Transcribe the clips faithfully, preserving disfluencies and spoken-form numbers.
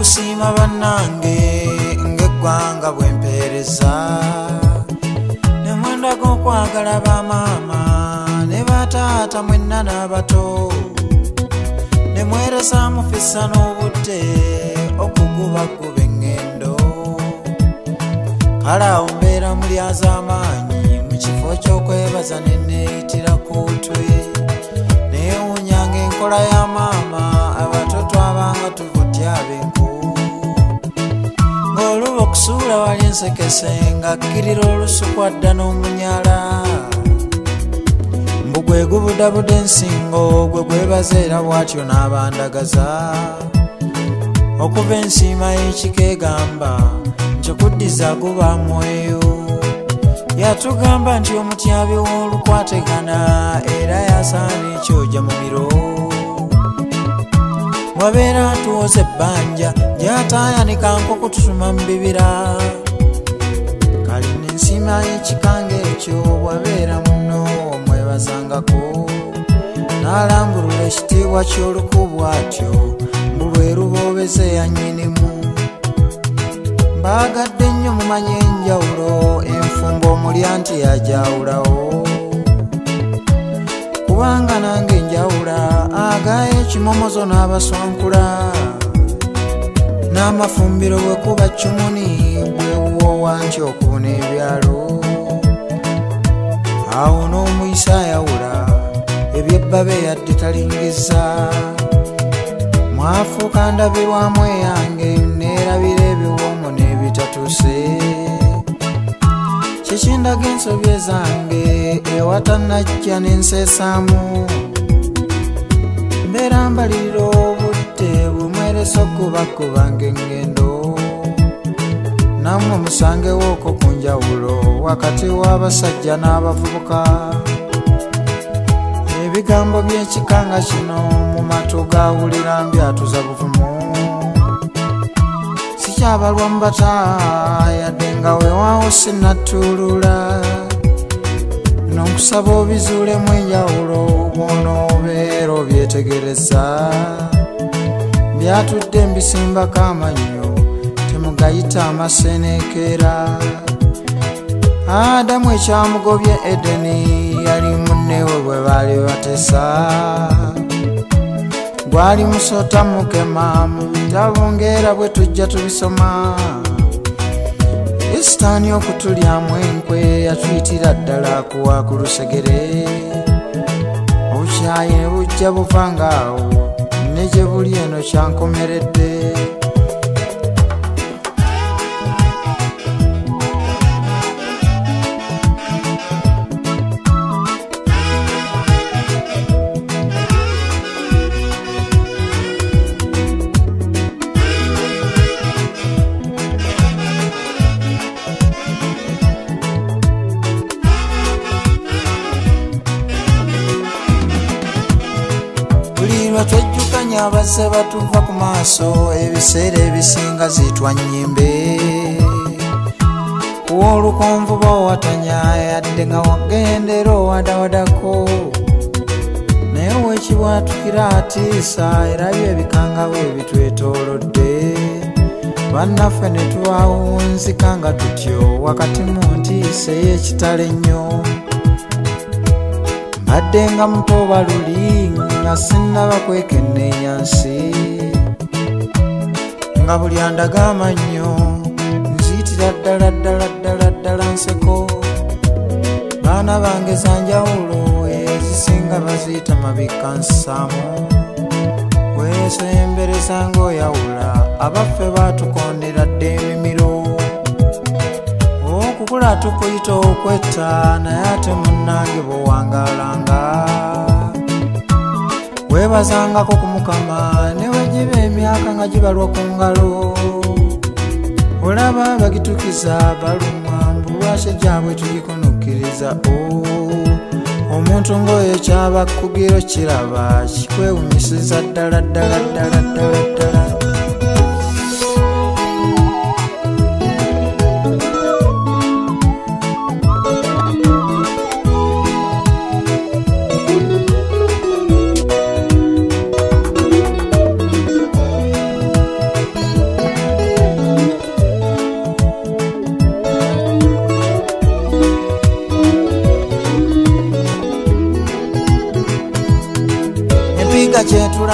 nkusiima bannange ng'eggwanga bwempeereza ne mwenda gw'okwagala bamaama ne bataata mwenna n'abato ne mweresa mufissa n'obudde okugubaguba eŋŋendo kale awo mbeera mulyaz'amaanyi mu kifo ky'okwebaza ne neeyitira ku twe neewuunyanga enkola ya maama abato twabanga tuvutya ab'enku ng'oluba okusuula wali ensekese ng'akkirira olusuku adda n'omunyala mbu gwe gubudabudde ensingo gwe gwebaza era bw'atyo n'abandagaza okuva ensiima y'ekikeegamba nkyokuddiza guba mwoyo yatugamba nti omutyabi w'olukwategana era yasaana ekyoja mu biro wabeera atuwoza ebbanja gy'ataayanika nkoko tutuma mu bibira kalina ensiima y'ekikanga ekyo bwabeera muno omwebazangako n'alambulula ekitiibwa ky'olukubu atyo mbu lwe luboobeze yannyinimu mbaagadde nnyo mumanye enjawulo enfumbo omulya nti yajawulawo kubanga nange enjawula agaayo ekimomozo n'abaswankula n'amafumbiro bwe kuba cumuni bwewuwowa nti okubuna ebyalo awo n'omuyisa ayawula ebyebbabe yadde talingiza mwafuuka ndabirwamu eyange neerabira ebiwoomu n'ebitatuuse kikindaga ensobye zange ewatanajja n'enseesaamu mbeera mbalirira obudde bumweresa okubakubanga engendo nammwe musangewooko ku njawulo wakati w'abasajja n'abavubuka ebigambo by'ekikanga kino mu matu gaawulira mbyatuza buvumu sikyabalwa mu bata yadde nga weewaawo sinnatuulula n'okusaba obizuulemu enjawulo bw'onoobeera obyetegereza byatudde mbisimbako amannyo temugayita amaseneekera Adamu ekyamugobye Edeni yali munnewe bwe baali batesa gwali musota mukema mu bitabo ng'era bwe tujja tubisoma Sitaani okutulyamu enkwe yatuyitira ddala kuwa ku lusegere obukyayi ne bujja buvangaawo ne gye buli eno kyankomeredde twejjukanya abazze batuva ku maaso ebiseera ebisinga zitwa nnyimbe kuwa olukonvu bawatanya yadde nga wagendera owadawadako naye weekibwatukira atiisa era byo ebikangawo ebitwetoolodde bannaffe ne twawunzika nga tutyo wakati mu ntiisa ey'ekitale ennyo mbadde nga mutoba luli nga sinnaba kwekenneenya nsi nga buli andaga amannyo nziyitira ddala ddala ddala ddala nseko baana bange zanjawulo ezisinga baziyita mabikka nsaamu weesembereza ng'oyawula abaffe baatukondera dde emimiro okukula tukuyita okwetta naye ate munnange bw'owangaalanga weebazangako ku Mukama ne wegiba emyaka nga gibalwa ku ngalo olaba bagitukiza balumwa mbu lwaki gyabwe tugikonokkiriza omuntu ng'oyo kyabakugiro kiraba kikwewunyisiza ddala ddala ddala ddala ddala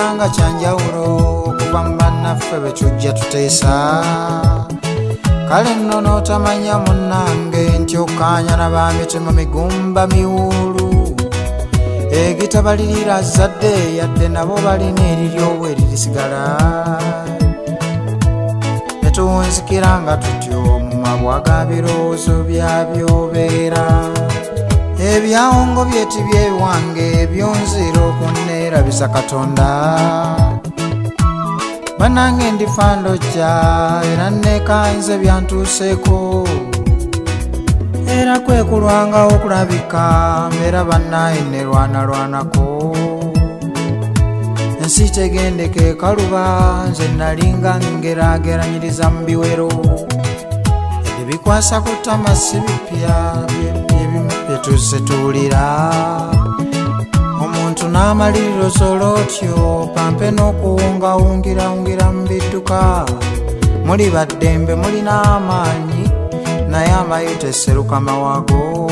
nga kyanjawulo okuva mu bannaffe be tujja tuteesa. Kale nno n'otamanya munnange nti okkaanya n'abamitima migumba miwuulu egitabalirira zadde yadde nabo balina eriryowo eririsigala. Ne tuwunzikira nga tutyo mu mabwa ga birowoozo byabyobeera ebyawongo byeti byewange byonzira okunneerabisa Katonda. Bannange ndifa ndojja era neekanze byantuuseeko era kwekulwangawo okulabika mbeera bannaye nerwanalwanako. Ensi tegendeka ekaluba nze nalinga ngeraageranyiriza mu biwero ebikwasa ku ttama si bipya byetuzze tuwulira. Omuntu n'amaliriro solotyo pampe n'okuwungawungirawungira mu bidduka. Muli baddembe mulina amaanyi naye amayute esseruka mawago.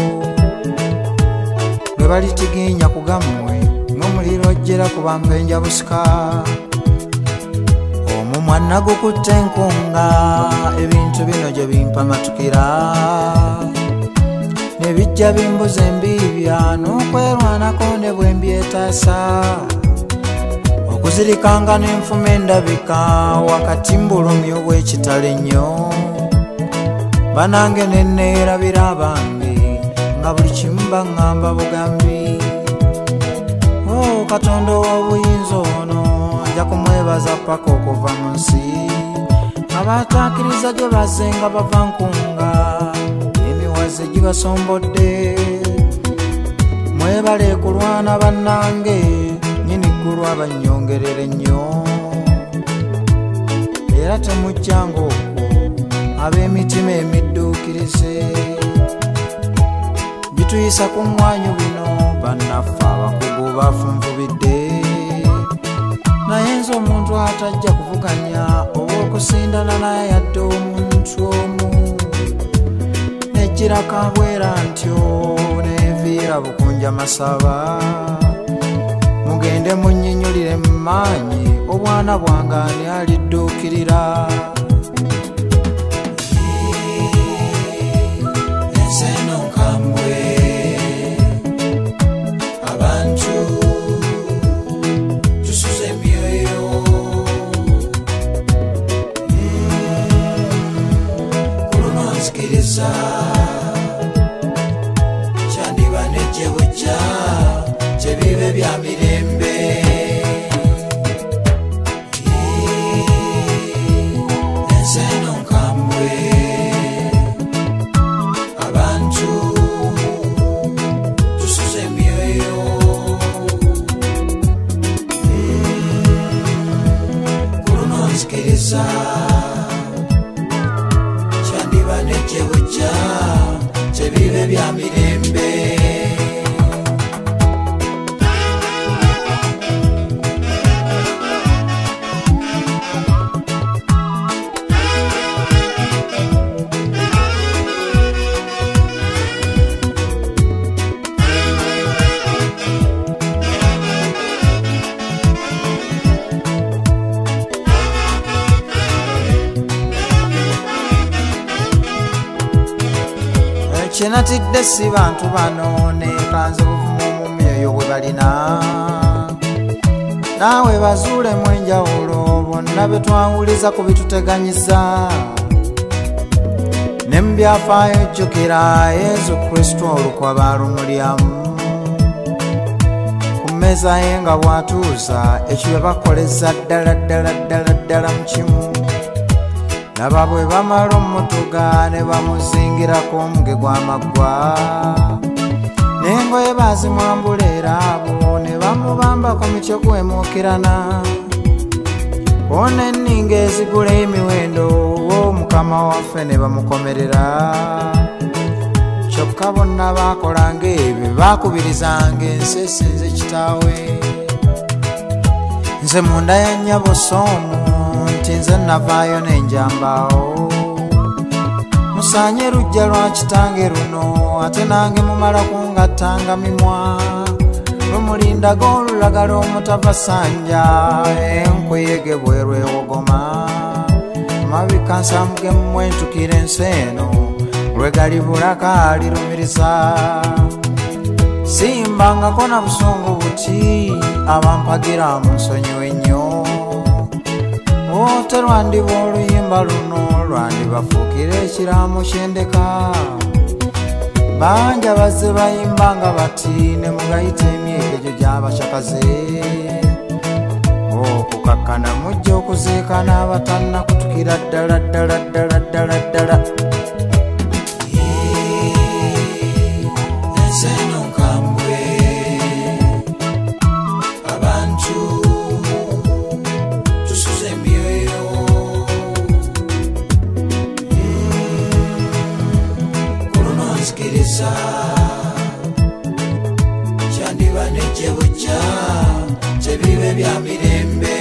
Lwe balitiginya ku gammwe ng'omuliro ojjera ku bampenja busika. Omumwa nagukutte enkunga ebintu bino gye bimpamatukira ne bijja bimbuza embiibya n'okwerwanako ne bwe mbyetaasa. Okuzirikanga n'enfuma endabika wakati mbulumya obw'ekitalo ennyo. Banange ne neerabira abange nga buli kimu baŋŋamba bugambi. O Katonda ow'obuyinza ono nja kumwebaza paka okuva mu nsi. Abaatakkiriza gye bazze nga bava nkunga emiwaze gibasombodde. Mwebale kulwana bannange nnyini ggulu abannyongerera ennyo. Era temujjanga okwo ab'emitima emidduukirize bituyisa ku mmwanyu bino bannaffe abakugu bafunvubidde. Naye nze omuntu atajja kuvuganya oba okusindana naye yadde omuntu omu nejjira kabwera ntyo neviira bukunja masaba. Mugende munnyinyulire mu maanyi obwana bwange ani alidduukirira. Kyandiba nejjebujja kyebibe bya mirembe. Ensi eno nkambwe abantu tusuze emyoyo. Ku luno nzikiriza kyandiba nejjebujja kyebibe bya mirembe. Kyenatidde si bantu bano neekanze buvumu mu myoyo bwe balina. Naawe bazuulemu enjawulo bonna be twawuliza ku bituteganyiza. Ne mu byafaayo jjukira Yesu Kristo olukwaba lumulyamu. Ku mmeeza ye nga bw'atuuza ekyo bye bakoleza ddala ddala ddala ddala mu kimu. Laba bwe bamala omutuga ne bamuzingirako omuge gw'amaggwa. N'engoye baazimwambula era abo ne bamubambako mityo kwemuukirana. Kwona enninga ezigula emiwendo w'omukama waffe ne bamukomerera. Kyokka bonna baakolanga ebyo baakubirizanga ensi esinze kitaawe. Nze munda ya nnyabo Soomu nti nze navaayo n'enjambaawo. Musaanye lujja lwa kitange luno ate nange mumala kungattanga mimwa. mulindaga olulagala omutavasanja enkuyege bweru ewogoma mabika nsamuge mmwentukira ensi eno lwegali bulaka lirumiriza simbangako na busungu buti abampagira mu nsonyi ennyo ote lwandiba oluyimba luno lwandibafuukira ekiraamo kyendeka banja bazze bayimbanga bati ne mugayita emyegejo gy'abakyakaze okukakkana mujja okuziikana abatannakutukira ddala ddala ddala ddala ddala enseno nkambwe abantu tusuze emyoyo kulunonzikiriza kyandiba nejjebujja tebibe bya mirembe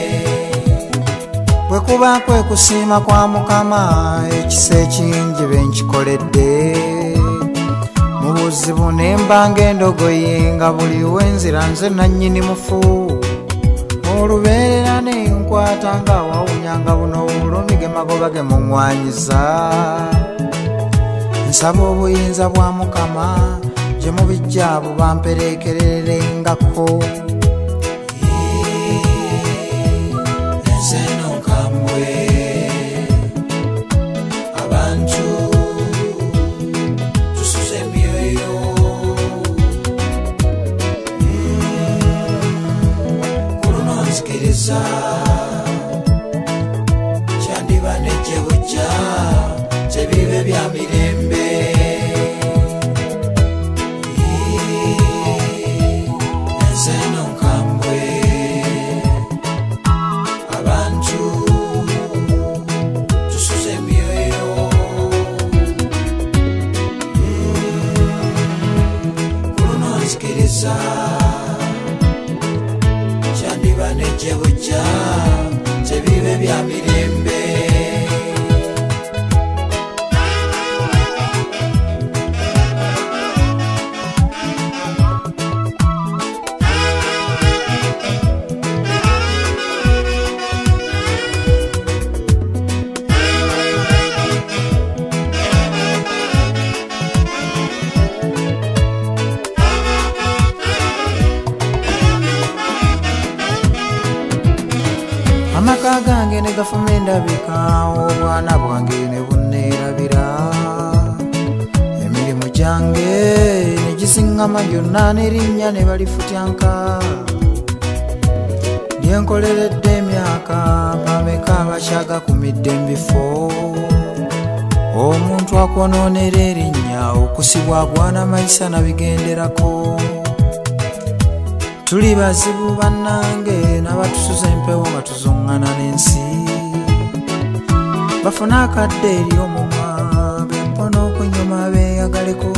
bwe kuba kwe kusiima kwa Mukama ekisa ekingi benkikoledde mu buzibu nembanga endogoyi nga buli wenzira nze nannyini mufu olubeerera nenkwata nga wawunyanga buno bulumige magoba ge muŋŋwanyiza nsaba obuyinza bwa Mukama gye mubijja bubampereekererengako enseno nkambwe abantu tusuze emyoyo kulunonzikiriza kyandiba nejjebujja tebibe bya mirembe enseno nkambwe abantu tusuze emyoyo kulunonzikiriza kyandiba nejjebujja tebibe bya mirembe amaka gange ne gafuma endabika obwana bwange ne bunneerabira emirimu gyange ne gisiŋŋama gyonna n'erinnya ne balifutyanka lyenkoleredde emyaka bameka abakyaгаkumidde mu bifo omuntu akwonoonera erinnya okusibwa agwana mayisa nabigenderako tuli bazibu bannange n'abatusuza empewo nga tuzuŋŋana n'ensi bafuna akadde eri omumwa bempona okunyuma beeyagaleko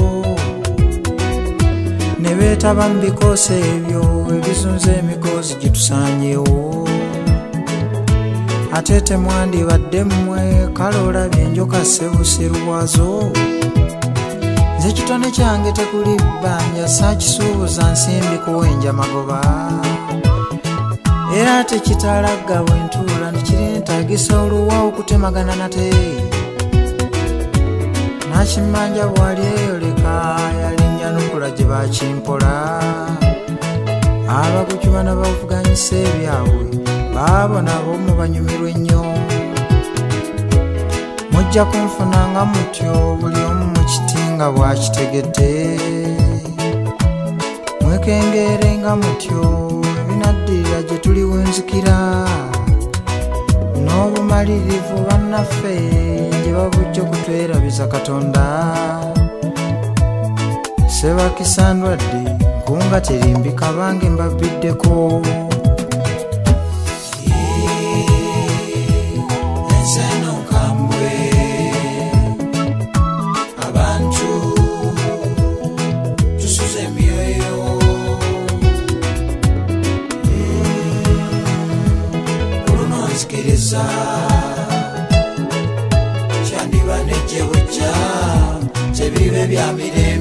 ne beetaba mu bikoosi ebyo ebizunza emikoosi gitusaanyeewo ate temwandibadde mmwe kale olabye enjoka ssebusiru bwazo nze kitone kyange tekuli bbanja saakisuubuza nsimbi kuwenja magoba era tekitalagga bwentuula nekireentaagisa oluwa okutemagana nate nakimanja bwali eyoleka yalinnya nukula gye bakimpola abakucuba n'abavuganyisa ebyabwe baabo nabo mubanyumirwa ennyo mujja kunfunanga mutyo buli omu mu kiti nga bwakitegedde mwekengeerenga mutyo ebinaddirira gye tuli wenzikira n'obumalirivu bannaffe gye babujja okutwerabiza Katonda sebakisandwadde nkunga terimbika bange mbabbiddeko enseno nkambwe abantu tusuze emyoyo kulunonzikiriza kyandiba nejjebujja tebibe bya mirembe